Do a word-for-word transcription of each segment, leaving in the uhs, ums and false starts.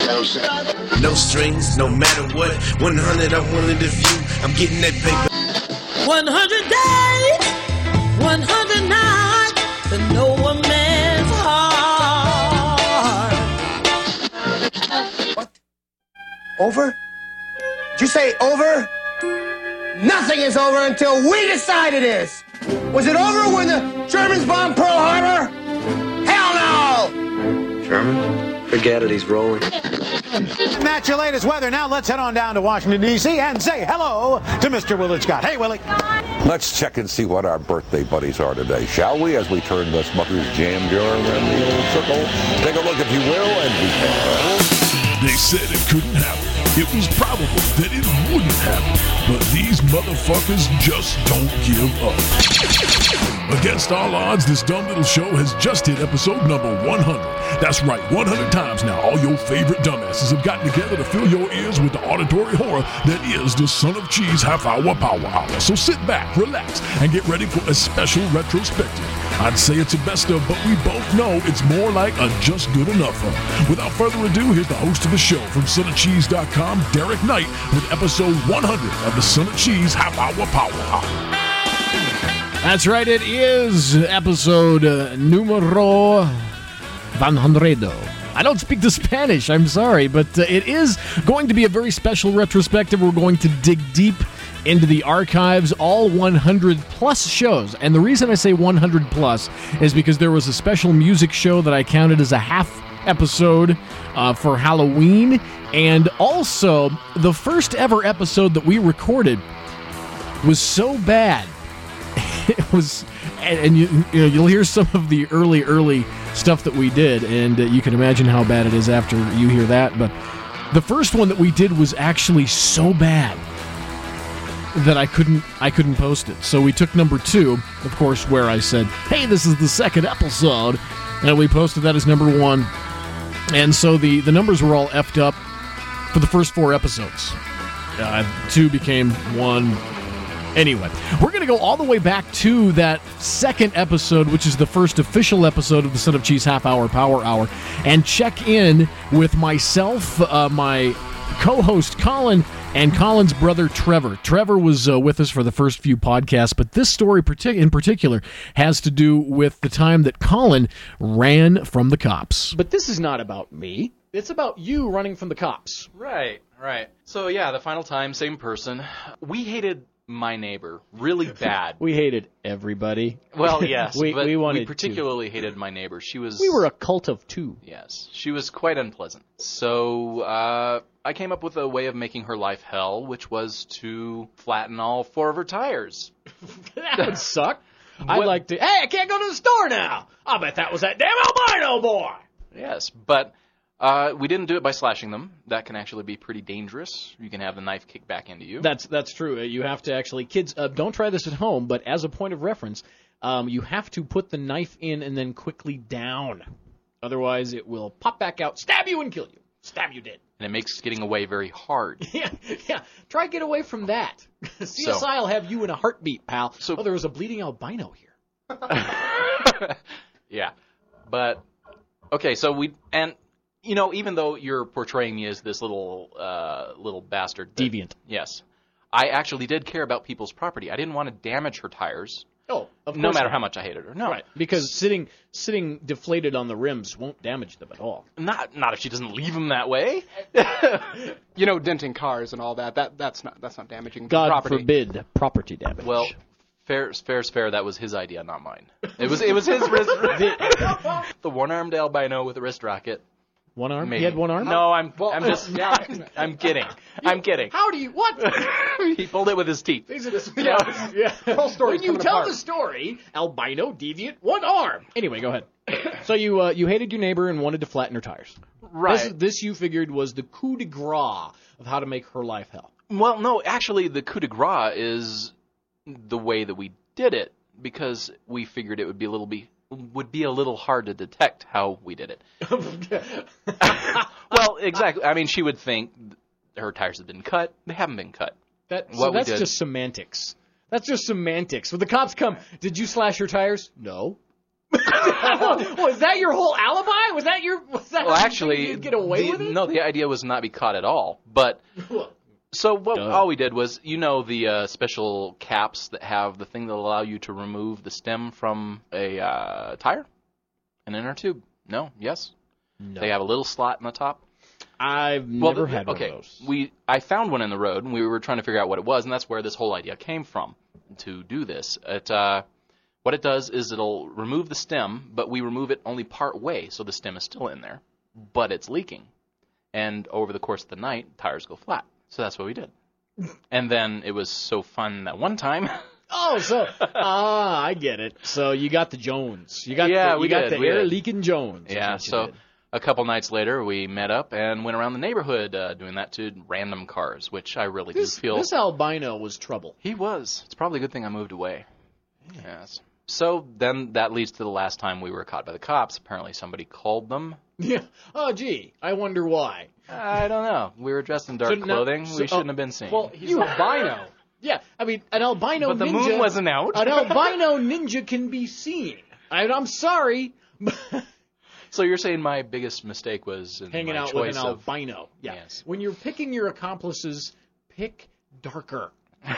No strings, no matter what. one hundred, I'm willing to view. I'm getting that paper. one hundred days, one hundred nights, to know a man's heart. What? Over? Did you say over? Nothing is over until we decide it is. Was it over when the Germans bombed Pearl Harbor? Hell no! Germans? Forget it, he's rolling. That's your latest weather. Now let's head on down to Washington, D C and say hello to Mister Willard Scott. Hey, Willie. Let's check and see what our birthday buddies are today, shall we? As we turn this mother's jam jar around the old circle. Take a look, if you will, and we can. They said it couldn't happen. It was probable that it wouldn't happen. But these motherfuckers just don't give up. Against all odds, this dumb little show has just hit episode number one hundred. That's right, one hundred times now, all your favorite dumbasses have gotten together to fill your ears with the auditory horror that is the Son of Cheese half-hour power hour. So sit back, relax, and get ready for a special retrospective. I'd say it's a best of, but we both know it's more like a just good enough of. Without further ado, here's the host of the show from son of cheese dot com, Derek Knight, with episode one hundred of the Son of Cheese half-hour power hour. That's right, it is episode uh, numero one hundred. I don't speak the Spanish, I'm sorry, but uh, it is going to be a very special retrospective. We're going to dig deep into the archives, all one hundred plus shows. And the reason I say one hundred plus is because there was a special music show that I counted as a half episode uh, for Halloween. And also, the first ever episode that we recorded was so bad. It was, and, and you, you know, you'll hear some of the early, early stuff that we did, and uh, you can imagine how bad it is after you hear that. But the first one that we did was actually so bad that I couldn't, I couldn't post it. So we took number two, of course, where I said, "Hey, this is the second episode," and we posted that as number one. And so the the numbers were all effed up for the first four episodes. Uh, two became one. Anyway, we're going to go all the way back to that second episode, which is the first official episode of the Son of Cheese Half Hour Power Hour, and check in with myself, uh, my co-host Colin, and Colin's brother Trevor. Trevor was uh, with us for the first few podcasts, but this story partic- in particular has to do with the time that Colin ran from the cops. But this is not about me. It's about you running from the cops. Right, right. So yeah, the final time, same person. We hated my neighbor really bad. We hated everybody. Well, yes, we, but we, wanted we particularly to. hated my neighbor. She was. We were a cult of two. Yes, she was quite unpleasant. So uh, I came up with a way of making her life hell, which was to flatten all four of her tires. That would suck. I'd what? like to. Hey, I can't go to the store now. I bet that was that damn albino boy. Yes, but. Uh, we didn't do it by slashing them. That can actually be pretty dangerous. You can have the knife kick back into you. That's that's true. You have to actually, kids, uh, don't try this at home, but as a point of reference, um, you have to put the knife in and then quickly down. Otherwise, it will pop back out, stab you, and kill you. Stab you dead. And it makes getting away very hard. yeah, yeah. Try get away from that. C S I so, will have you in a heartbeat, pal. So, oh, there was a bleeding albino here. Yeah. But, okay, so we, and... You know, even though you're portraying me as this little uh, little bastard. That, Deviant. Yes. I actually did care about people's property. I didn't want to damage her tires. Oh, of course. No matter how much I hated her. No. Right. Because sitting sitting deflated on the rims won't damage them at all. Not not if she doesn't leave them that way. You know, denting cars and all that, that that's not that's not damaging God property. forbid property damage. Well, fair, fair's fair. That was his idea, not mine. It was it was his wrist. The one-armed albino with a wrist rocket. One arm? Maybe. He had one arm? No, I'm well, I'm just I'm, I'm kidding. I'm kidding. How do you what? He pulled it with his teeth. These are the yeah. yeah. The whole story. When you tell apart. the story, albino, deviant, one arm. Anyway, go ahead. So you uh, you hated your neighbor and wanted to flatten her tires. Right. This, this you figured was the coup de grace of how to make her life hell. Well, no, actually, the coup de grace is the way that we did it because we figured it would be a little be. would be a little hard to detect how we did it. Well, exactly. I mean, she would think her tires have been cut. They haven't been cut. That, so that's did, just semantics. That's just semantics. When the cops come, did you slash your tires? No. Was that your whole alibi? Was that your? Was that Well, how you actually, think you'd get away the, with it? no, the idea was not be caught at all. But so what? Duh. All we did was, you know, the uh, special caps that have the thing that allow you to remove the stem from a uh, tire, an inner tube. No, yes, No. they have a little slot in the top. I've Well, never the- had okay, one of those. we I found one in the road, and we were trying to figure out what it was, and that's where this whole idea came from to do this. It uh, what it does is it'll remove the stem, but we remove it only part way, so the stem is still in there, but it's leaking. And over the course of the night, tires go flat. So that's what we did. And then it was so fun that one time. Oh, so ah, I get it. So you got the Jones. You got Yeah, the, you we got did, the we air did. leaking Jones. is Yeah, what you so did. a couple nights later, we met up and went around the neighborhood uh, doing that to random cars, which I really this do feel. this albino was trouble. He was. It's probably a good thing I moved away. Yes. So then that leads to the last time we were caught by the cops. Apparently somebody called them. Yeah. Oh, gee. I wonder why. I don't know. We were dressed in dark So now- clothing. so- we shouldn't oh, have been seen. Well, he's You- albino. Yeah. I mean, an albino But the ninja. moon wasn't out. An albino ninja can be seen. I, I'm sorry. So you're saying my biggest mistake was in Hanging my out with choice an of albino. Yeah. Yes. When you're picking your accomplices, pick darker.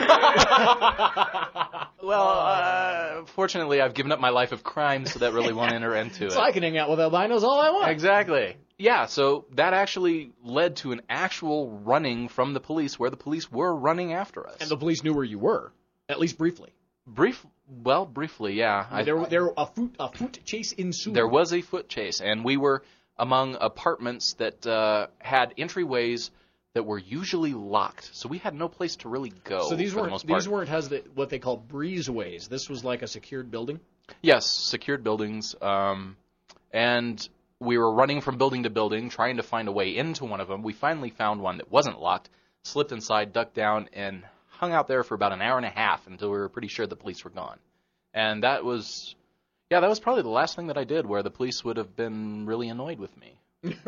Well, uh, fortunately, I've given up my life of crime, so that really won't enter into it. So I can hang out with albinos all I want. Exactly. Yeah, so that actually led to an actual running from the police where the police were running after us. And the police knew where you were, at least briefly. Brief, well, briefly, yeah. I, there, there, a foot, a foot chase ensued. there was a foot chase, and we were among apartments that uh, had entryways that were usually locked, so we had no place to really go. So these for the weren't most part. these weren't has the, what they call breezeways. This was like a secured building. Yes, secured buildings, um, and we were running from building to building, trying to find a way into one of them. We finally found one that wasn't locked, slipped inside, ducked down, and hung out there for about an hour and a half until we were pretty sure the police were gone. And that was, yeah, that was probably the last thing that I did where the police would have been really annoyed with me.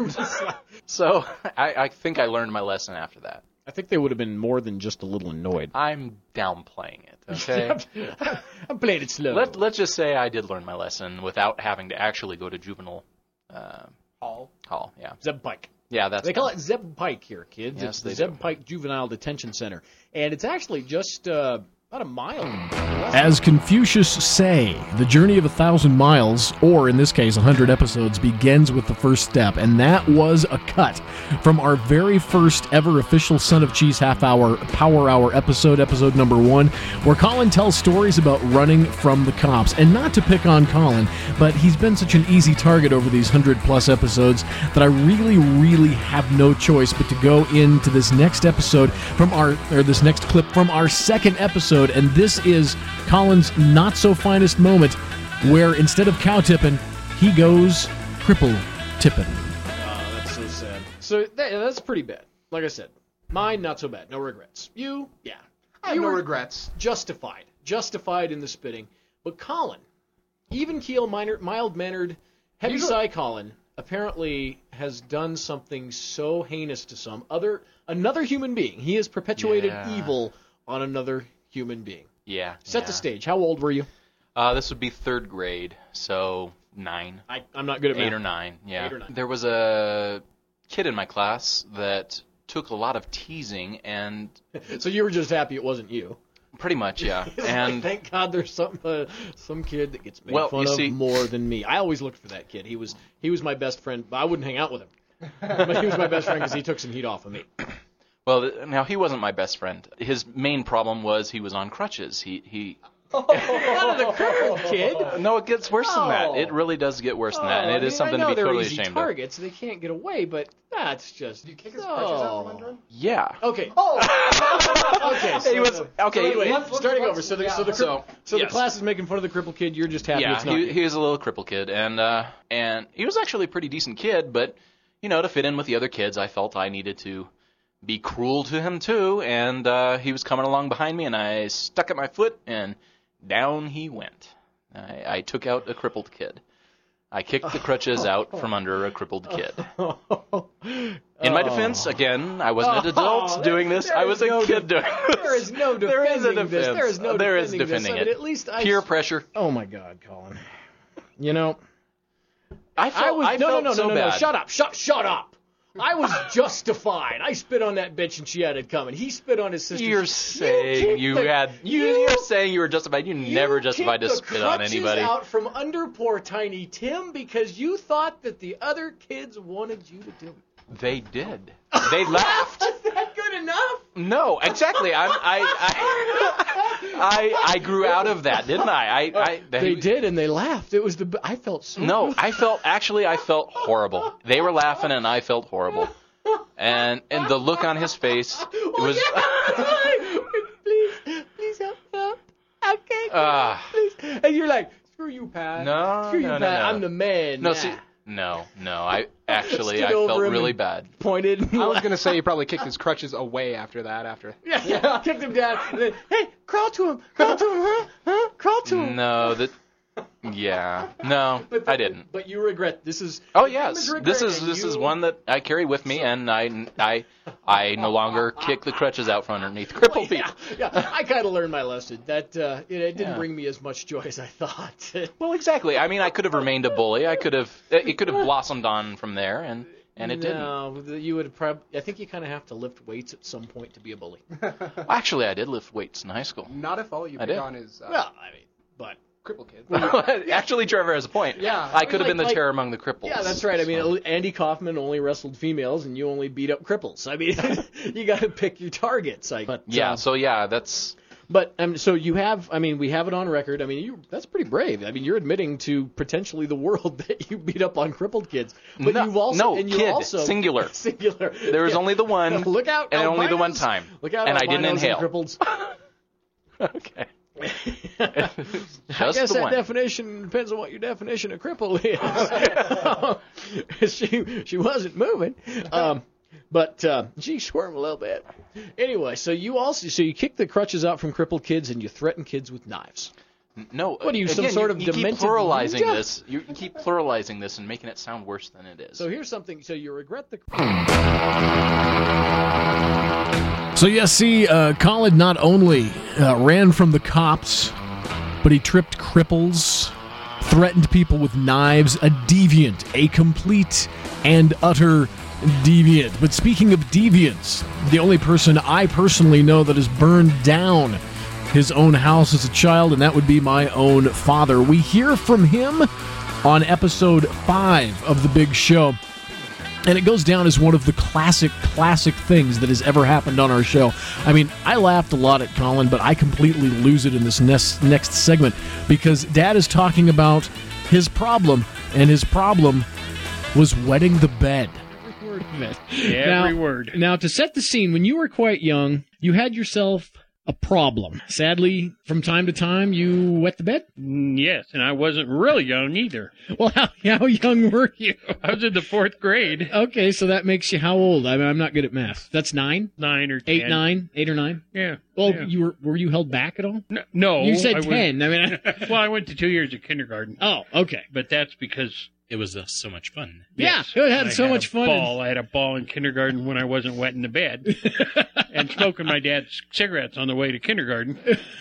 So I, I think I learned my lesson after that. I think they would have been more than just a little annoyed. I'm downplaying it, okay? I'm playing it slow. Let, let's just say I did learn my lesson without having to actually go to juvenile uh, Hall. hall. Yeah, Zeb Pike. yeah, that's They call it Zeb Pike here, kids. Yes, it's the they Zeb do. Pike Juvenile Detention Center. And it's actually just uh, about a mile. As Confucius say, the journey of a thousand miles, or in this case, a hundred episodes, begins with the first step, and that was a cut from our very first ever official Son of Cheese Half Hour Power Hour episode, episode number one, where Colin tells stories about running from the cops. And not to pick on Colin, but he's been such an easy target over these hundred plus episodes that I really, really have no choice but to go into this next episode from our, or this next clip from our second episode. And this is Colin's not so finest moment, where instead of cow tipping, he goes cripple tipping. Oh, that's so sad. So that, that's pretty bad. Like I said, mine not so bad. No regrets. You, yeah. I have you no were regrets. Justified. Justified in the spitting. But Colin, even keel, minor, mild-mannered, heavy-sigh Colin, apparently has done something so heinous to some other, another human being. He has perpetuated Yeah. evil on another human being. Yeah. Set yeah. the stage. How old were you? Uh, this would be third grade, so nine. I, I'm not good at Eight math. or nine, yeah. Eight or nine. There was a kid in my class that took a lot of teasing, and So you were just happy it wasn't you. pretty much, yeah. It's and like, thank God there's some uh, some kid that gets made Well, fun you of see- more than me. I always looked for that kid. He was he was my best friend, but I wouldn't hang out with him. But he was my best friend because he took some heat off of me. well, th- now he wasn't my best friend. His main problem was he was on crutches. He he. Not a crippled kid. No, it gets worse than that. Oh. It really does get worse than that, and Oh, it I is mean, something I know to be they're totally easy ashamed targets. They can't get away, but that's just. Do you kick his so... crutches out from under him? of. Yeah. Okay. Oh! Okay. So, He was- so okay, anyway, let's- starting over. So the so the, So, so the yes. class is making fun of the crippled kid. You're just happy Yeah, it's not he, you. he was a little cripple kid, and uh, and he was actually a pretty decent kid, but you know, to fit in with the other kids, I felt I needed to be cruel to him too, and uh, he was coming along behind me, and I stuck at my foot, and down he went. I, I took out a crippled kid. I kicked the crutches out from under a crippled kid. In my defense, again, I wasn't an adult Oh, doing this. there I is was a no kid doing this. There is no defending There is a this. There defense. is no There is defending this. defending I mean, it. at least I Peer pressure. Oh my God, Colin. You know, I felt, I was I no, felt no, no, so no, no, no. bad. Shut up. Shut, shut up. I was justified. I spit on that bitch and she had it coming. He spit on his sister. You're saying you, the, had. You, you, you're saying you were justified. You, you never justified to kicked spit the on crutches anybody. out from under poor Tiny Tim because you thought that the other kids wanted you to do it. They did. They laughed. Was that good enough? No, exactly. I'm, I, I, I, I grew out of that, didn't I? I, I they, they did, and they laughed. It was the. I felt so. No, good. I felt actually. I felt horrible. They were laughing, and I felt horrible. And and the look on his face, it was. please, please help me out. Okay, Uh, please. And you're like, screw you, Pat. No, screw you, no, Pat. no, no. I'm the man. No, now. see, no, no. I actually, Stood I over felt him really and bad. Pointed. I was going to say you probably kicked his crutches away after that. After Yeah, yeah. Kicked him down. And then, hey, crawl to him. Crawl to him, huh? Huh? Crawl to him. No, that. Yeah, no, But, I didn't. But you regret. This is. Oh your yes, regret, this is and this you- is one that I carry with me, and I I I no longer kick the crutches out from underneath crippled yeah, people. yeah, I kind of learned my lesson. That uh, it, it didn't Yeah. bring me as much joy as I thought. Well, exactly. I mean, I could have remained a bully. I could have. It could have blossomed on from there, and and it no, didn't. You would probably. I think you kind of have to lift weights at some point to be a bully. Actually, I did lift weights in high school. not if all you I pick did. on is uh, Well, I mean, but cripple kids. Actually, Trevor has a point. Yeah. I could have Like- been the like- terror among the cripples. yeah, that's right. I mean, so. Andy Kaufman only wrestled females, and you only beat up cripples. I mean, you got to pick your targets. I, but Yeah. uh, So yeah, that's. But um, so you have, I mean, we have it on record. I mean, you that's pretty brave. I mean, you're admitting to potentially the world that you beat up on crippled kids. But No, you've also, no, and you kid, also singular. singular. There was Yeah. only the one. Look out! and only the one albinos. time. Look out! And I didn't albinos and inhale. Cripples. Okay. I Just guess the that one. definition depends on what your definition of cripple is. she she wasn't moving, um, but uh, she squirmed a little bit. Anyway, so you also so you kick the crutches out from crippled kids and you threaten kids with knives. No. What are you, some again, sort you, of you keep demented pluralizing ninja? this. You keep pluralizing this and making it sound worse than it is. So here's something. So you regret the. So, yeah, see, uh, Colin not only uh, ran from the cops, but he tripped cripples, threatened people with knives, a deviant, a complete and utter deviant. But speaking of deviants, the only person I personally know that has burned down his own house as a child, and that would be my own father. We hear from him on episode five of The Big Show. And it goes down as one of the classic, classic things that has ever happened on our show. I mean, I laughed a lot at Colin, but I completely lose it in this next, next segment because Dad is talking about his problem, and his problem was wetting the bed. Every word of it. Every now, word. Now, to set the scene, when you were quite young, you had yourself a problem. Sadly, from time to time, you wet the bed? Mm, Yes, and I wasn't really young either. Well, how, how young were you? I was in the fourth grade. Okay, so that makes you how old? I mean, I'm not good at math. That's nine? Nine or ten. Eight, nine? Eight or nine? Yeah. Well, yeah. you were were you held back at all? No, no You said I ten. I mean, I, well, I went to two years of kindergarten. Oh, okay. But that's because it was uh, so much fun. Yeah, it had I so had much a fun. Ball. I had a ball in kindergarten when I wasn't wetting the bed and smoking my dad's cigarettes on the way to kindergarten.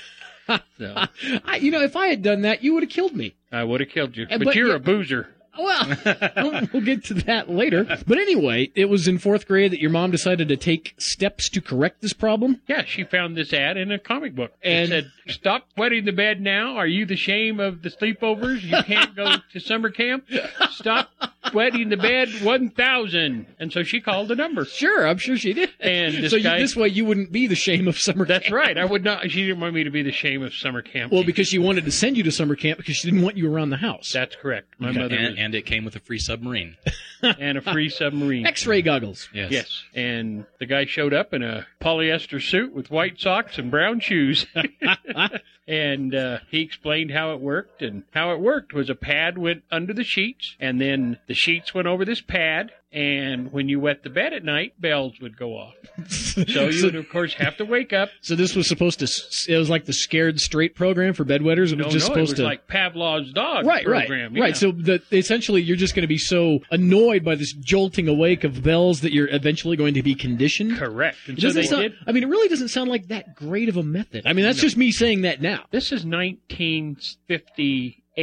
So, I, you know, if I had done that, you would have killed me. I would have killed you. Uh, But, but you're yeah- a boozer. Well, we'll, we'll get to that later. But anyway, it was in fourth grade that your mom decided to take steps to correct this problem. Yeah, she found this ad in a comic book. And- It said, "Stop wetting the bed now. Are you the shame of the sleepovers? You can't go to summer camp. Stop wetting the bed one thousand." And so she called the number. Sure, I'm sure she did. And this so you, guy- this way you wouldn't be the shame of summer That's camp. right. I would not. She didn't want me to be the shame of summer camp. Well, She- because she wanted to send you to summer camp because she didn't want you around the house. that's correct. My Okay, mother and, was, and it came with a free submarine. and a free submarine. X-ray goggles. Yes. Yes. And the guy showed up in a polyester suit with white socks and brown shoes. And uh, he explained how it worked. And how it worked was a pad went under the sheets, and then the sheets went over this pad. And when you wet the bed at night, bells would go off. So you would, of course, have to wake up. So this was supposed to, s- it was like the Scared Straight program for bedwetters. It was No, just no, supposed it was to. like Pavlov's dog Right, program. right, yeah. right. So the, essentially, you're just going to be so annoyed by this jolting awake of bells that you're eventually going to be conditioned. Correct. And It so doesn't they sound, did. I mean, it really doesn't sound like that great of a method. I mean, that's No. just me saying that now. This is nineteen fifty-eight.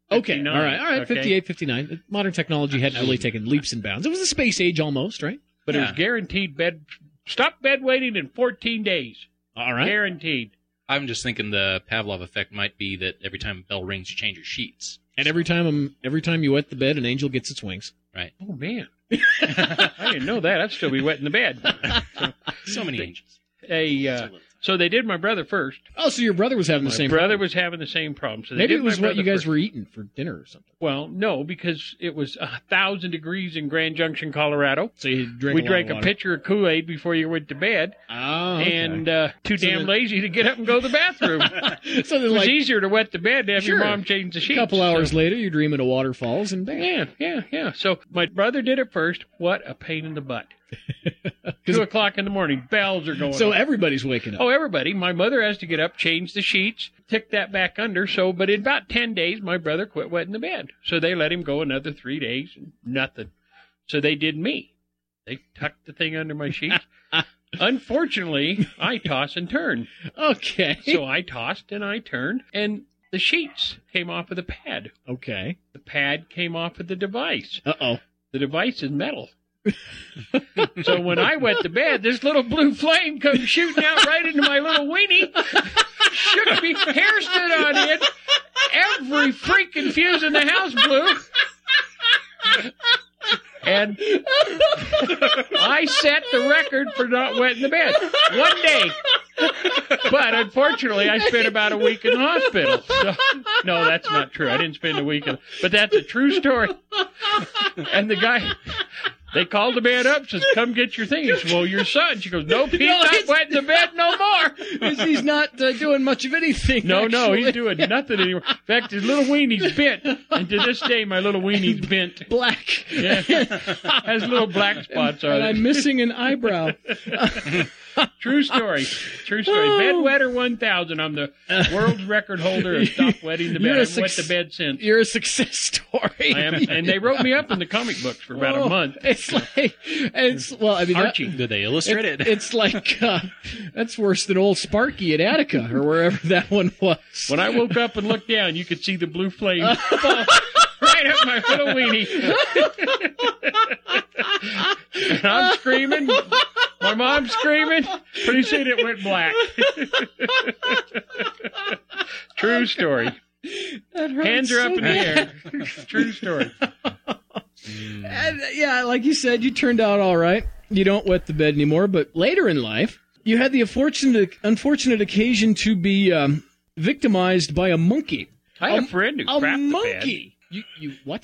Okay, fifty-nine, all right, all right, okay? fifty-eight, fifty-nine. Modern technology hadn't really taken leaps and bounds. It was the space age almost, right? But Yeah. it was guaranteed bed. Stop bed waiting in fourteen days. All right. Guaranteed. I'm just thinking the Pavlov effect might be that every time a bell rings, you change your sheets. And every time um, every time you wet the bed, an angel gets its wings. Right. Oh, man. I didn't know that. I'd still be wet in the bed. So, So many angels. a, uh, so they did my brother first. Oh, so your brother was having My the same brother problem. was having the same problem. So they Maybe did it was my what you brother guys first. were eating for dinner or something. Well, no, because it was a thousand degrees in Grand Junction, Colorado. So you drank we a lot drank of a water. pitcher of Kool-Aid before you went to bed. Oh, okay. And uh, too So damn then- lazy to get up and go to the bathroom. So then, It was like, easier to wet the bed to have Sure. your mom change the a sheets. couple hours so- later, you're dreaming of waterfalls and bam. Yeah, yeah, yeah. So my brother did it first. What a pain in the butt. Two o'clock in the morning, bells are going So off. everybody's waking up. Oh, everybody. My mother has to get up, change the sheets, tick that back under. So, but in about ten days, my brother quit wetting the bed. So they let him go another three days and nothing. So they did me. They tucked the thing under my sheets. Unfortunately, I toss and turn. Okay. So I tossed and I turned, and the sheets came off of the pad. Okay. The pad came off of the device. Uh-oh. The device is metal. So when I wet the bed, this little blue flame comes shooting out right into my little weenie. Shook me, hair stood on end. Every freaking fuse in the house blew. And I set the record for not wetting the bed. One day. But unfortunately, I spent about a week in the hospital. So, no, that's not true. I didn't spend a week in but that's a true story. And the guy... They called the man up, says, come get your thing. He says, well, your son. She goes, nope, he's No, not he's- wetting the bed no more. He's not uh, doing much of anything. No, no, actually. he's doing nothing anymore. In fact, his little weenie's bent. And to this day, my little weenie's bent. Black. Yeah. Has little black spots on And it. I'm missing an eyebrow. True story. True story. Oh. Bedwetter one thousand. I'm the world's record holder of stop wetting the bed. You're a I haven't wet suc- the bed since. You're a success story. I am, and they wrote me up in the comic books for about Oh, a month. It's like, it's, well, I mean, that- Archie, did they illustrate it? It's like, uh, that's worse than old Sparky at Attica or wherever that one was. When I woke up and looked down, you could see the blue flame fall right up my little weenie. And I'm screaming. My mom's screaming. Pretty soon it went black. True story. That hurts Hands are up so in the bad. air. True story. And, yeah, like you said, you turned out all right. You don't wet the bed anymore, but later in life, you had the unfortunate, unfortunate occasion to be um, victimized by a monkey. I had a, a friend who a crapped the monkey. You, you what?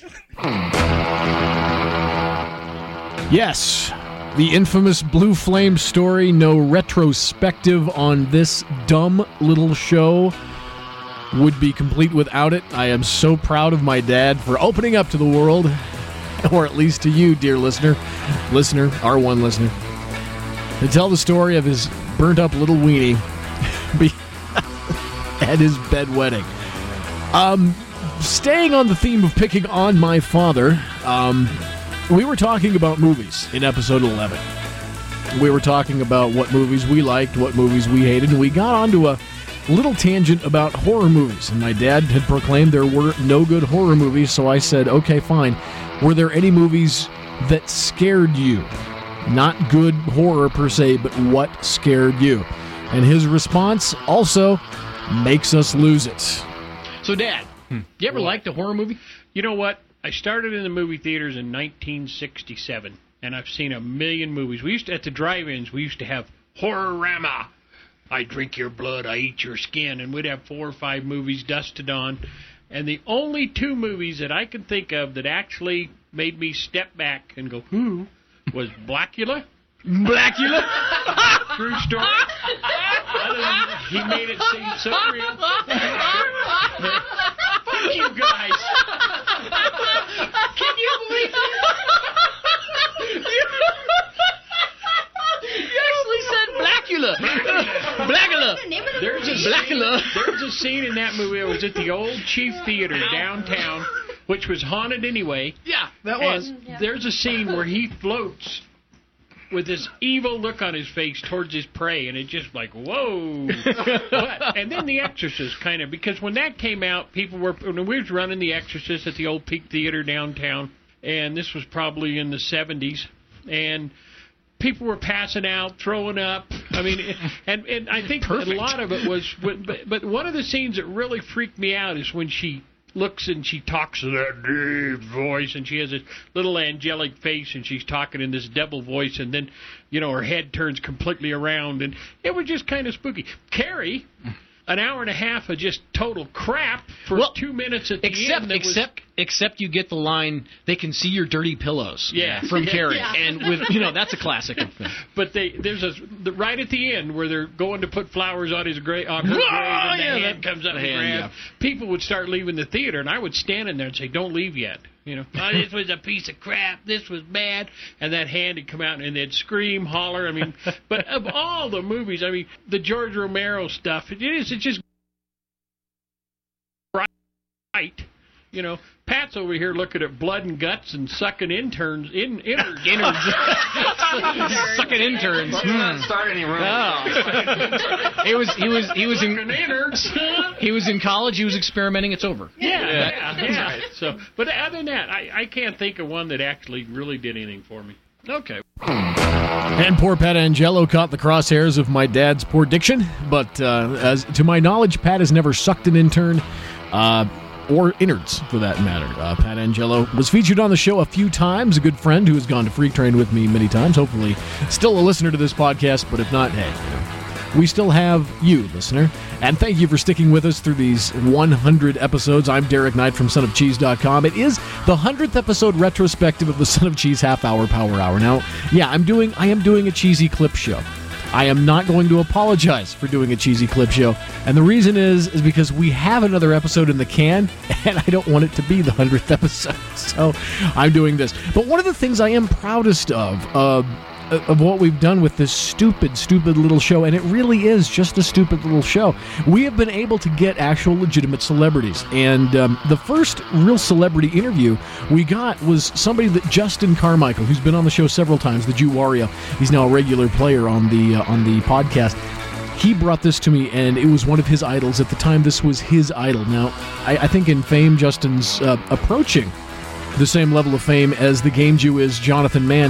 Yes, the infamous Blue Flame story. No retrospective on this dumb little show would be complete without it. I am so proud of my dad for opening up to the world, or at least to you, dear listener, listener, our one listener, to tell the story of his burnt-up little weenie at his bedwetting. Um, staying on the theme of picking on my father, um, we were talking about movies in episode eleven. We were talking about what movies we liked, what movies we hated, and we got onto a little tangent about horror movies. And my dad had proclaimed there were no good horror movies, so I said, okay, fine. Were there any movies that scared you? Not good horror per se, but what scared you? And his response also makes us lose it. So, Dad, Hmm. you ever liked a horror movie? You know what? I started in the movie theaters in nineteen sixty-seven, and I've seen a million movies. We used to, at the drive-ins, we used to have Horror-rama. I drink your blood, I eat your skin, and we'd have four or five movies dusted on. And the only two movies that I can think of that actually made me step back and go, who, was Blackula. Blackula? True story. Other than he made it seem so real. Fuck you guys. Can you believe it? You actually said Blackula. Blackula. There's a Blackula. Scene, there's a scene in that movie. It was at the old Chief Theater downtown, which was haunted anyway. Yeah, that And was. there's a scene where he floats with this evil look on his face towards his prey, and it's just like, whoa. But, and then The Exorcist, kind of, because when that came out, people were, when we was running The Exorcist at the old Peak Theater downtown, and this was probably in the seventies, and people were passing out, throwing up. I mean, and, and I think Perfect. a lot of it was, but, but one of the scenes that really freaked me out is when she looks and she talks in that deep voice, and she has this little angelic face, and she's talking in this devil voice, and then, you know, her head turns completely around, and it was just kind of spooky. Carrie, an hour and a half of just total crap for well, two minutes at the except, end. That except, was, except you get the line, they can see your dirty pillows. Yeah, from yeah, Carrie, yeah. and with you know that's a classic. But they there's a the, right at the end where they're going to put flowers on his grave, on her grave, and the yeah, hand that, comes up the and hand, grabs. yeah. People would start leaving the theater, and I would stand in there and say, "Don't leave yet." You know, oh, this was a piece of crap. This was bad. And that hand would come out, and they'd scream, holler. I mean, but of all the movies, I mean, the George Romero stuff, it is it's just right. You know, Pat's over here looking at blood and guts and sucking interns in innards. innards. Sucking interns. Let's not start any rumors. Oh. he was he was he was in innards. He was in college. He was experimenting. It's over. Yeah, yeah, yeah. yeah. Right. So, but other than that, I, I can't think of one that actually really did anything for me. Okay. And poor Pat Angelo caught the crosshairs of my dad's poor diction, but uh, as to my knowledge, Pat has never sucked an intern. Uh, or innards, for that matter. Uh, Pat Angelo was featured on the show a few times, a good friend who has gone to Freak Train with me many times, hopefully still a listener to this podcast, but if not, hey, we still have you, listener, and thank you for sticking with us through these one hundred episodes. I'm Derek Knight from son of cheese dot com. It is the one hundredth episode retrospective of the Son of Cheese Half Hour Power Hour. Now, yeah, I'm doing, I am doing a cheesy clip show. I am not going to apologize for doing a cheesy clip show. And the reason is is because we have another episode in the can, and I don't want it to be the one hundredth episode. So I'm doing this. But one of the things I am proudest of, uh, of what we've done with this stupid, stupid little show, and it really is just a stupid little show, we have been able to get actual legitimate celebrities. And um, the first real celebrity interview we got was somebody that Justin Carmichael, who's been on the show several times, the Jew Wario. He's now a regular player on the uh, on the podcast. He brought this to me, and it was one of his idols. At the time, this was his idol. Now, I, I think in fame, Justin's uh, approaching the same level of fame as the Game Jew is Jonathan Mann.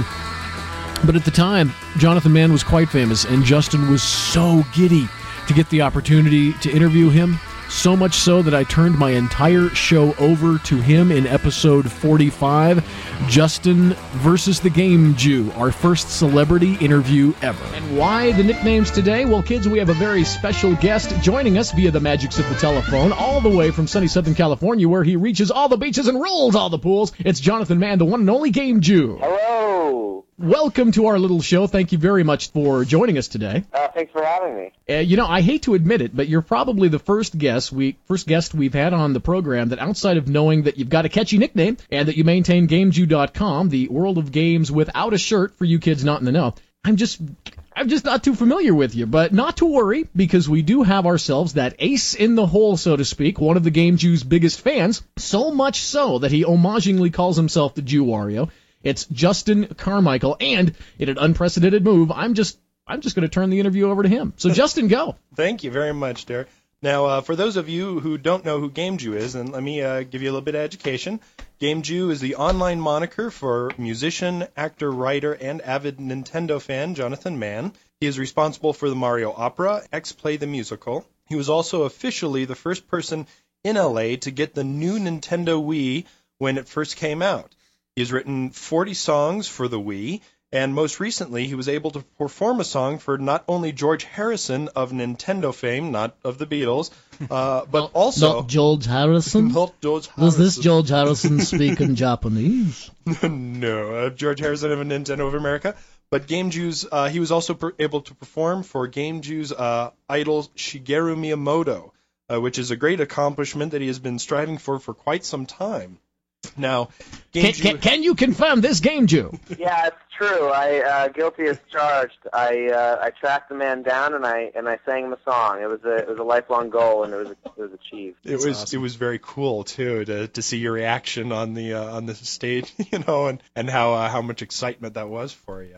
But at the time, Jonathan Mann was quite famous, and Justin was so giddy to get the opportunity to interview him, so much so that I turned my entire show over to him in episode forty-five, Justin versus the Game Jew, our first celebrity interview ever. And why the nicknames today? Well, kids, we have a very special guest joining us via the magics of the telephone, all the way from sunny Southern California, where he reaches all the beaches and rolls all the pools. It's Jonathan Mann, the one and only Game Jew. Hello. Welcome to our little show. Thank you very much for joining us today. Uh, thanks for having me. Uh, you know, I hate to admit it, but you're probably the first guest we first guest we've had on the program that, outside of knowing that you've got a catchy nickname and that you maintain Game Jew dot com, the world of games without a shirt for you kids not in the know, I'm just I'm just not too familiar with you. But not to worry, because we do have ourselves that ace in the hole, so to speak, one of the Game Jew's biggest fans, so much so that he homagingly calls himself the Jew Wario. It's Justin Carmichael, and in an unprecedented move, I'm just I'm just going to turn the interview over to him. So, Justin, go. Thank you very much, Derek. Now, uh, for those of you who don't know who Game Jew is, and let me uh, give you a little bit of education. Game Jew is the online moniker for musician, actor, writer, and avid Nintendo fan Jonathan Mann. He is responsible for the Mario Opera, X-Play the Musical. He was also officially the first person in L A to get the new Nintendo Wii when it first came out. He has written forty songs for the Wii, and most recently he was able to perform a song for not only George Harrison of Nintendo fame, not of the Beatles, uh, but also... Not George Harrison? Not George Harrison. Does this George Harrison speak in Japanese? No, uh, George Harrison of Nintendo of America. But Game Jew's, uh, he was also per- able to perform for Game Jew's uh, idol Shigeru Miyamoto, uh, which is a great accomplishment that he has been striving for for quite some time. Now, Game can, Jew... can, can you confirm this, Game Jew? Yeah, it's true. I uh, guilty as charged. I uh, I tracked the man down and I and I sang him a song. It was a it was a lifelong goal, and it was it was achieved. It was awesome. It was very cool too to to see your reaction on the uh, on the stage, you know, and and how uh, how much excitement that was for you.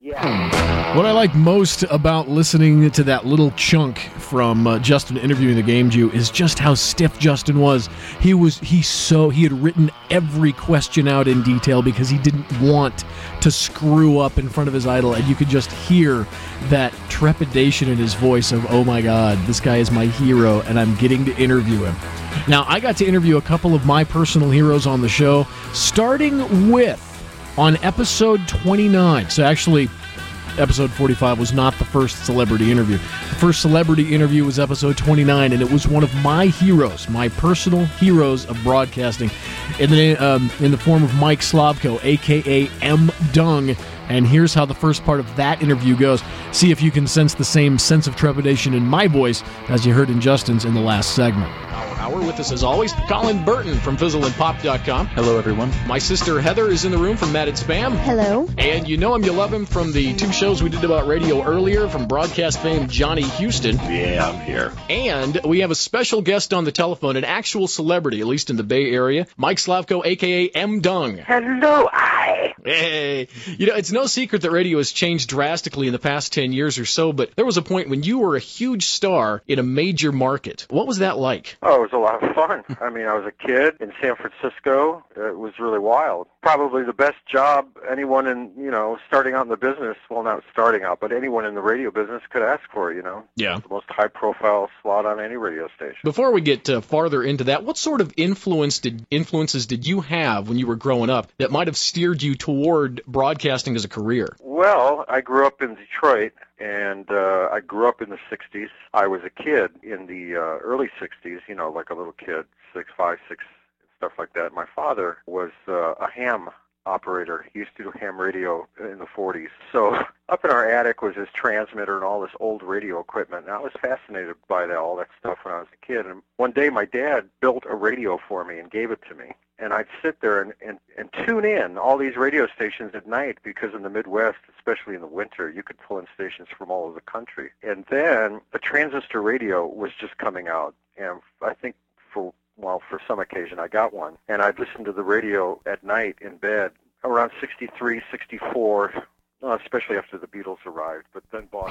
Yeah. What I like most about listening to that little chunk from uh, Justin interviewing the Game Jew is just how stiff Justin was. He was he so he had written every question out in detail because he didn't want to screw up in front of his idol, and you could just hear that trepidation in his voice of, oh my God, this guy is my hero, and I'm getting to interview him. Now, I got to interview a couple of my personal heroes on the show, starting with on episode twenty-nine. So actually, episode forty-five was not the first celebrity interview. The first celebrity interview was episode twenty-nine, and it was one of my heroes, my personal heroes of broadcasting, in the um, in the form of Mike Slavko, a k a. M. Dung. And here's how the first part of that interview goes. See if you can sense the same sense of trepidation in my voice as you heard in Justin's in the last segment. Hour with us, as always, Colin Burton from Fizzle and Pop dot com. Hello, everyone. My sister Heather is in the room from Matted Spam. Hello. And you know him, you love him from the two shows we did about radio earlier, from broadcast fame Johnny Houston. Yeah, I'm here. And we have a special guest on the telephone, an actual celebrity, at least in the Bay Area, Mike Slavko, a k a. M. Dung. Hello, I. Hey. You know, it's no secret that radio has changed drastically in the past ten years or so, but there was a point when you were a huge star in a major market. What was that like? Oh, it was a lot of fun. I mean, I was a kid in San Francisco. It was really wild. Probably the best job anyone in, you know, starting out in the business, well, not starting out, but anyone in the radio business could ask for, you know. Yeah. The most high-profile slot on any radio station. Before we get uh, farther into that, what sort of influence did influences did you have when you were growing up that might have steered you toward broadcasting as a career? Well, I grew up in Detroit, and uh, I grew up in the sixties. I was a kid in the uh, early sixties, you know, like a little kid, six, five, six, stuff like that. My father was uh, a ham operator. He used to do ham radio in the forties. So up in our attic was his transmitter and all this old radio equipment, and I was fascinated by that, all that stuff when I was a kid. And one day my dad built a radio for me and gave it to me. And I'd sit there and, and, and tune in all these radio stations at night, because in the Midwest, especially in the winter, you could pull in stations from all over the country. And then the transistor radio was just coming out. And I think for, well, for some occasion I got one. And I'd listen to the radio at night in bed around sixty-three, sixty-four, uh, especially after the Beatles arrived, but then bought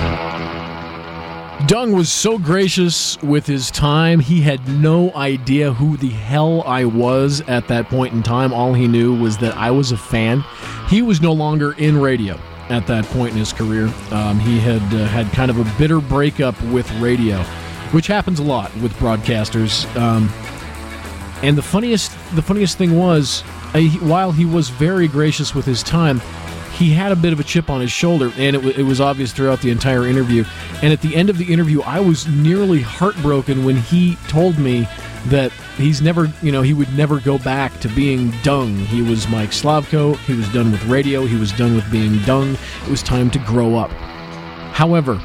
Dung was so gracious with his time. He had no idea who the hell I was at that point in time. All he knew was that I was a fan. He was no longer in radio at that point in his career. Um, he had uh, had kind of a bitter breakup with radio, which happens a lot with broadcasters. Um, and the funniest, the funniest thing was, uh, he, while he was very gracious with his time, he had a bit of a chip on his shoulder, and it, w- it was obvious throughout the entire interview. And at the end of the interview, I was nearly heartbroken when he told me that he's never, you know, he would never go back to being Dung. He was Mike Slavko. He was done with radio. He was done with being Dung. It was time to grow up. However,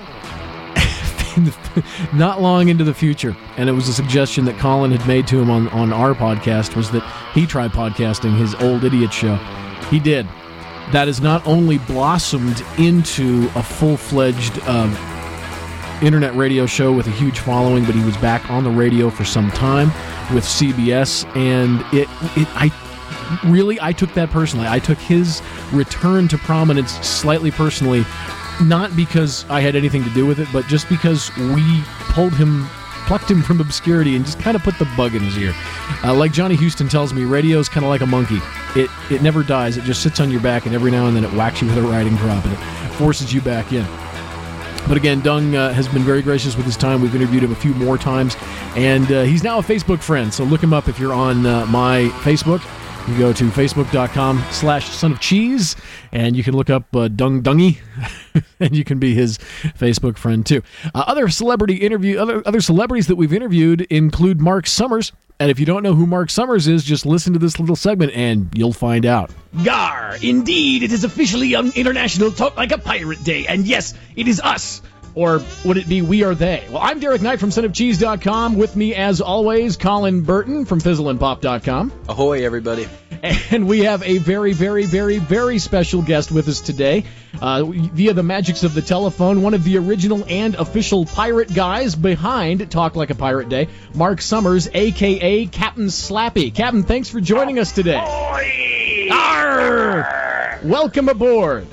not long into the future, and it was a suggestion that Colin had made to him on, on our podcast, was that he try podcasting his Old Idiot show. He did. That has not only blossomed into a full-fledged um, internet radio show with a huge following, but he was back on the radio for some time with C B S, and it, it I really, I took that personally. I took his return to prominence slightly personally, not because I had anything to do with it, but just because we pulled him, plucked him from obscurity and just kind of put the bug in his ear. Uh, like Johnny Houston tells me, radio is kind of like a monkey. It it never dies. It just sits on your back, and every now and then it whacks you with a riding crop, and it forces you back in. But again, Dung uh, has been very gracious with his time. We've interviewed him a few more times, and uh, he's now a Facebook friend, so look him up if you're on uh, my Facebook. You go to facebook.com slash son of cheese, and you can look up uh, Dung Dungy, and you can be his Facebook friend too. Uh, other celebrity interview, other other celebrities that we've interviewed include Mark Summers. And if you don't know who Mark Summers is, just listen to this little segment and you'll find out. Gar, indeed, it is officially on International Talk Like a Pirate Day, and yes, it is us. Or would it be we or they? Well, I'm Derek Knight from son of cheese dot com. With me, as always, Colin Burton from Fizzle and Pop dot com. Ahoy, everybody. And we have a very, very, very, very special guest with us today. Uh, via the magics of the telephone, one of the original and official pirate guys behind Talk Like a Pirate Day, Mark Summers, a k a. Captain Slappy. Captain, thanks for joining us today. Ahoy! Arr! Welcome aboard.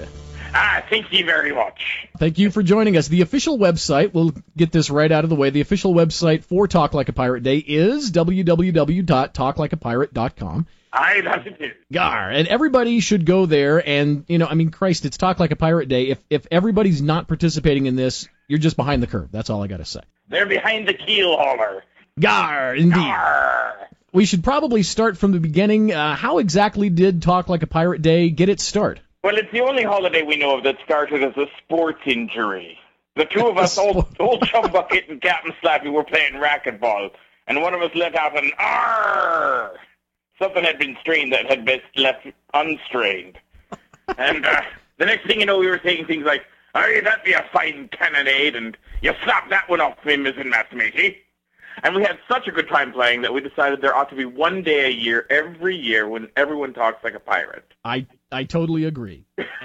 Ah, thank you very much. Thank you for joining us. The official website, we'll get this right out of the way, the official website for Talk Like a Pirate Day is w w w dot talk like a pirate dot com. Aye, that's it is. Gar, and everybody should go there and, you know, I mean, Christ, it's Talk Like a Pirate Day. If if everybody's not participating in this, you're just behind the curve. That's all I got to say. They're behind the keel hauler. Gar, indeed. Gar. We should probably start from the beginning. Uh, how exactly did Talk Like a Pirate Day get its start? Well, it's the only holiday we know of that started as a sports injury. The two of us, old, old Chum Bucket and Captain Slappy, were playing racquetball, and one of us let out an "arr." Something had been strained that had been left unstrained. And uh, the next thing you know, we were saying things like, "Aye, that'd be a fine cannonade," and "You slap that one off me, Missus Matey." And we had such a good time playing that we decided there ought to be one day a year, every year, when everyone talks like a pirate. I I totally agree.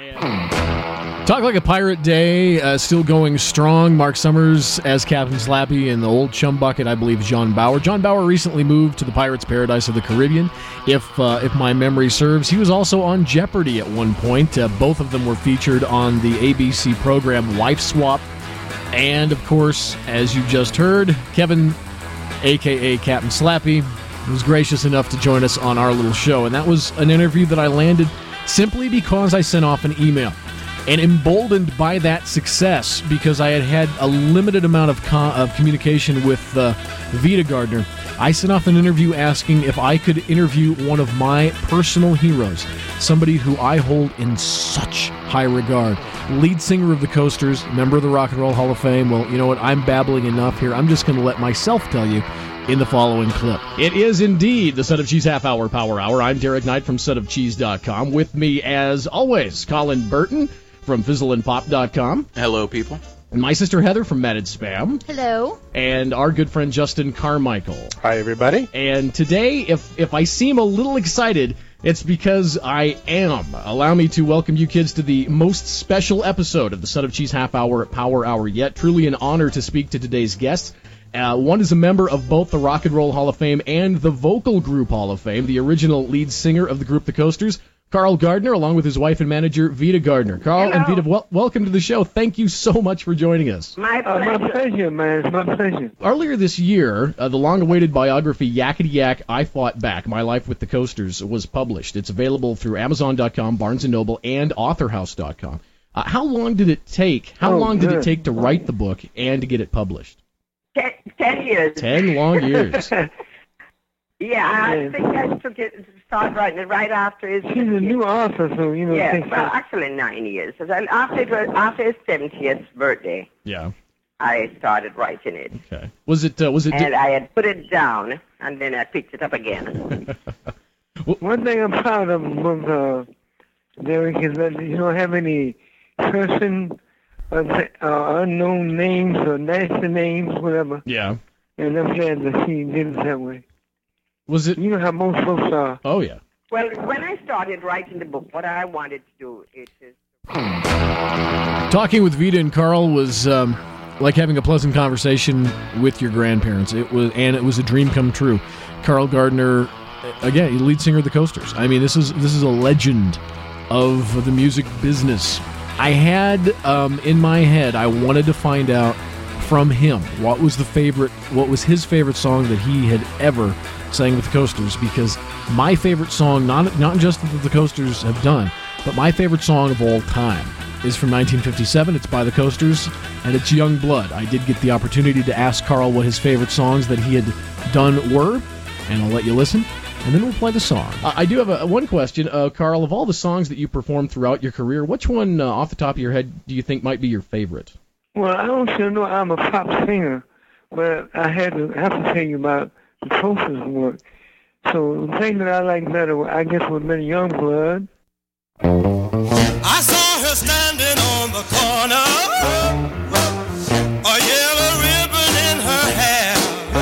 Talk Like a Pirate Day, uh, still going strong. Mark Summers as Captain Slappy and the old Chum Bucket, I believe, John Bauer. John Bauer recently moved to the Pirates' Paradise of the Caribbean, if uh, if my memory serves. He was also on Jeopardy at one point. Uh, both of them were featured on the A B C program Wife Swap. And, of course, as you just heard, Kevin, a k a. Captain Slappy, was gracious enough to join us on our little show. And that was an interview that I landed simply because I sent off an email. And emboldened by that success, because I had had a limited amount of, co- of communication with uh, Vita Gardner, I sent off an interview asking if I could interview one of my personal heroes, somebody who I hold in such high regard. Lead singer of the Coasters, member of the Rock and Roll Hall of Fame. Well, you know what? I'm babbling enough here. I'm just going to let myself tell you in the following clip. It is indeed the Son of Cheese Half Hour Power Hour. I'm Derek Knight from son of cheese dot com. With me, as always, Colin Burton from fizzle and pop dot com. Hello, people. And my sister Heather from Matted Spam. Hello. And our good friend Justin Carmichael. Hi, everybody. And today, if if I seem a little excited, it's because I am. Allow me to welcome you kids to the most special episode of the Son of Cheese Half Hour Power Hour yet. Truly an honor to speak to today's guests. Uh, one is a member of both the Rock and Roll Hall of Fame and the Vocal Group Hall of Fame, the original lead singer of the group The Coasters, Carl Gardner, along with his wife and manager, Vita Gardner. Carl Hello. and Vita, wel- welcome to the show. Thank you so much for joining us. My pleasure. Uh, my pleasure, man. It's my pleasure. Earlier this year, uh, the long-awaited biography Yakety Yak, I Fought Back, My Life with the Coasters, was published. It's available through Amazon dot com, Barnes and Noble, and Author House dot com. Uh, how long did it take? How Oh, long did it good. take to write the book and to get it published? Ten, ten years. Ten long years. Yeah, I think I took it, started writing it right after his... She's a new author, so, you know, Yeah, thanks well, for- actually nine years. 'Cause I- After, it was, after his seventieth birthday, Yeah. I started writing it. Okay. Was it? Uh, was it? And I had put it down, and then I picked it up again. One thing I'm proud of was, uh, Derek, is that you don't have any person, uh, uh, unknown names or nasty names, whatever. Yeah. And I'm glad that she did it that way. Was it? You know how most folks are. Oh, yeah. Well, when I started writing the book, what I wanted to do is... is Talking with Vita and Carl was um, like having a pleasant conversation with your grandparents. It was, and it was a dream come true. Carl Gardner, again, lead singer of the Coasters. I mean, this is this is a legend of the music business. I had um, in my head, I wanted to find out from him what was the favorite, what was his favorite song that he had ever sang with the Coasters, because my favorite song, not not just that the Coasters have done, but my favorite song of all time is from nineteen fifty-seven. It's by the Coasters, and it's Young Blood. I did get the opportunity to ask Carl what his favorite songs that he had done were, and I'll let you listen, and then we'll play the song. Uh, I do have a, one question, uh, Carl. Of all the songs that you performed throughout your career, which one, uh, off the top of your head, do you think might be your favorite? Well, I don't sure know I'm a pop singer, but I had to have to tell you about the Coasters work. So the thing that I like better, I guess, would have been Youngblood. I saw her standing on the corner, a yellow ribbon in her hair.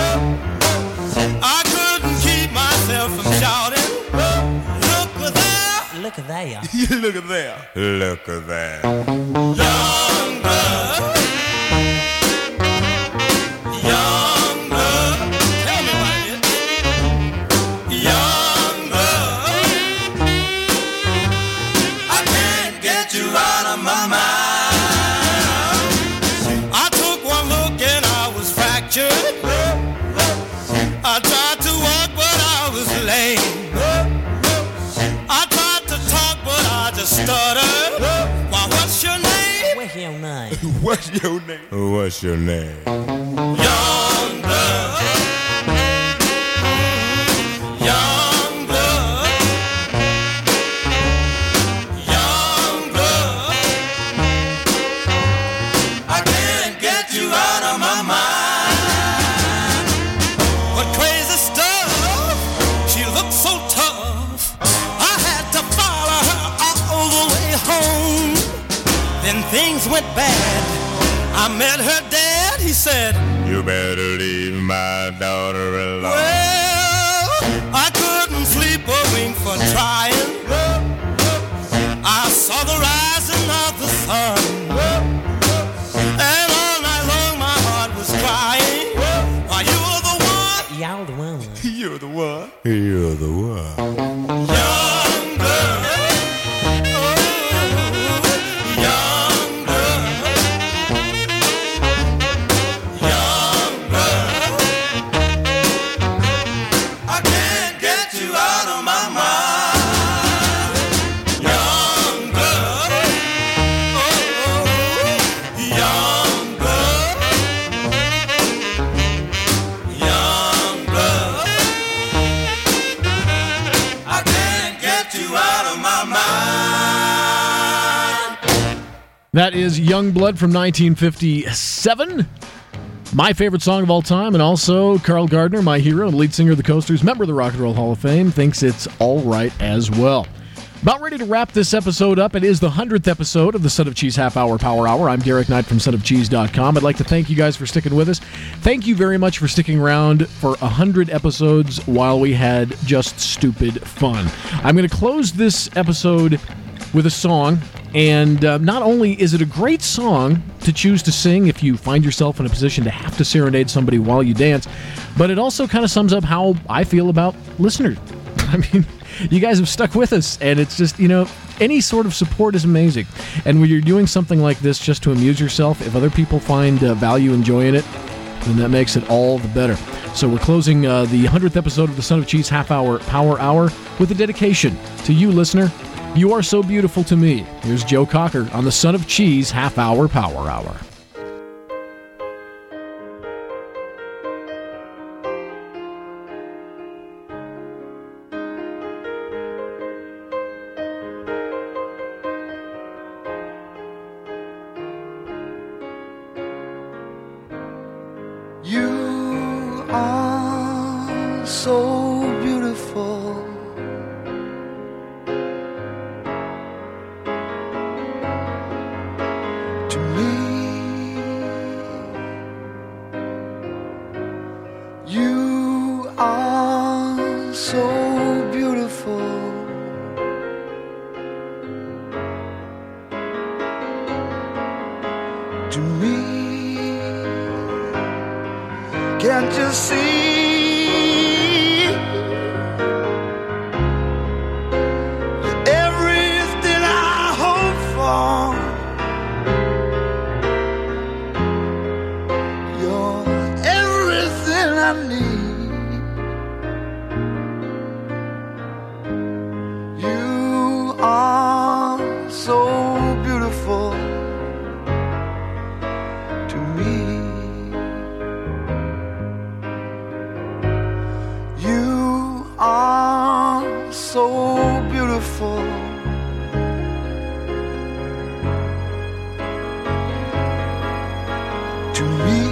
I couldn't keep myself from shouting, look there, look there, look at there, look at there. Young blood, young blood, tell me what it is. Young blood, I can't get you out of my What's your name? What's your name? Young blood. Young blood. Young blood. I can't get you out of my mind. What crazy stuff. She looks so tough. I had to follow her all the way home. Then things went bad. I met her dad. He said, you better leave my daughter alone. Well, I couldn't sleep a wink for trying. I saw the rising of the sun. And all night long my heart was crying. Why, you were the one. You're the one. You're the one. You're the one. Young girl. That is Youngblood from nineteen fifty-seven. My favorite song of all time, and also Carl Gardner, my hero, and lead singer of the Coasters, member of the Rock and Roll Hall of Fame, thinks it's all right as well. About ready to wrap this episode up. It is the hundredth episode of the Son of Cheese Half Hour Power Hour. I'm Derek Knight from son of cheese dot com. I'd like to thank you guys for sticking with us. Thank you very much for sticking around for one hundred episodes while we had just stupid fun. I'm going to close this episode with a song, and uh, not only is it a great song to choose to sing if you find yourself in a position to have to serenade somebody while you dance, but it also kind of sums up how I feel about listeners. I mean, you guys have stuck with us, and it's just, you know, any sort of support is amazing. And when you're doing something like this just to amuse yourself, if other people find uh, value in enjoying it, then that makes it all the better. So we're closing uh, the hundredth episode of the Son of Cheese Half Hour Power Hour with a dedication to you, listener. You are so beautiful to me. Here's Joe Cocker on the Son of Cheese Half Hour Power Hour. You are so beautiful. To me, you are so beautiful. To me, can't you see? Everything I hope for. I need. You are so beautiful to me. You are so beautiful to me.